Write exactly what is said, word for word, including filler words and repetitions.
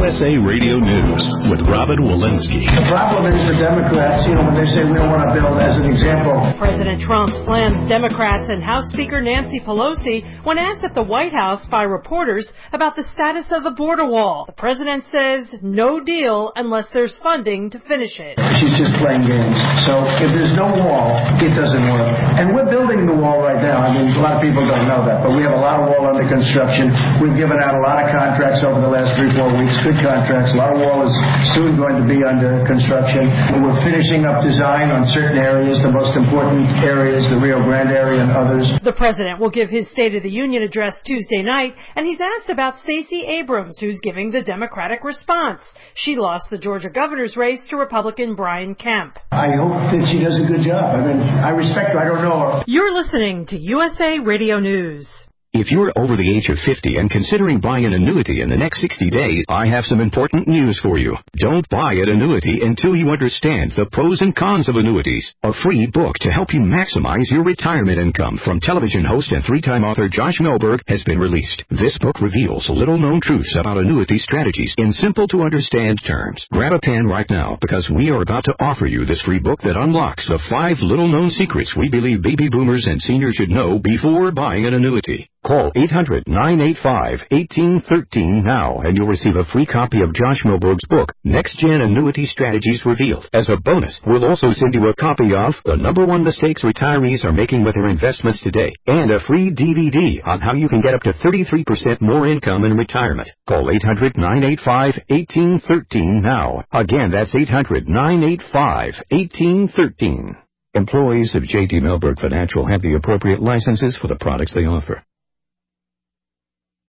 S A Radio News with Robin Walensky. The problem is the Democrats, you know, when they say we don't want to build, as an example. President Trump slams Democrats and House Speaker Nancy Pelosi when asked at the White House by reporters about the status of the border wall. The president says no deal unless there's funding to finish it. She's just playing games. So if there's no wall, it doesn't work. And we're building the wall right now. I mean, a lot of people don't know that, but we have a lot of wall under construction. We've given out a lot of contracts over the last three, four weeks, good contracts. A lot of wall is soon going to be under construction. We're finishing up design on certain areas, the most important areas, the Rio Grande area and others. The president will give his State of the Union address Tuesday night, and he's asked about Stacey Abrams, who's giving the Democratic response. She lost the Georgia governor's race to Republican Brian Kemp. I hope that she does a good job. I mean, I respect her. I don't know her. You're listening to U S A Radio News. If you're over the age of fifty and considering buying an annuity in the next sixty days, I have some important news for you. Don't buy an annuity until you understand the pros and cons of annuities. A free book to help you maximize your retirement income from television host and three-time author Josh Milberg has been released. This book reveals little-known truths about annuity strategies in simple-to-understand terms. Grab a pen right now because we are about to offer you this free book that unlocks the five little-known secrets we believe baby boomers and seniors should know before buying an annuity. Call eight hundred, nine eight five, one eight one three now and you'll receive a free copy of Josh Milberg's book, Next Gen Annuity Strategies Revealed. As a bonus, we'll also send you a copy of The Number One Mistakes Retirees Are Making with Their Investments Today and a free D V D on how you can get up to thirty-three percent more income in retirement. Call eight hundred, nine eight five, one eight one three now. Again, that's eight hundred, nine eight five, one eight one three. Employees of J D Milberg Financial have the appropriate licenses for the products they offer.